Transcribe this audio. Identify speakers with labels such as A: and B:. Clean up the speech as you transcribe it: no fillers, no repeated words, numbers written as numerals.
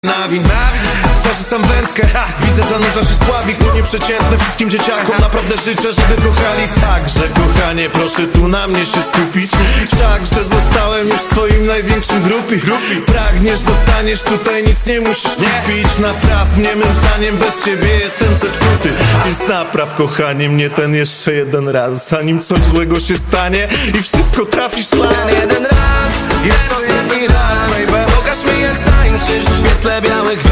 A: Nawin, zarzucam wędkę, widzę zanurza się spławik. To nieprzeciętne, wszystkim dzieciakom naprawdę życzę, żeby kochali. Także kochanie, proszę tu na mnie się skupić. Wszakże zostałem już w twoim największym grupie. Pragniesz, dostaniesz, tutaj nic nie musisz kupić. Napraw mnie mym zdaniem, bez ciebie jestem zepsuty. Więc napraw, kochanie, mnie ten jeszcze jeden raz, zanim coś złego się stanie i wszystko trafi szlak.
B: Ten jeden raz, ten ostatni raz, pokaż mi jak tańczysz w świetle białych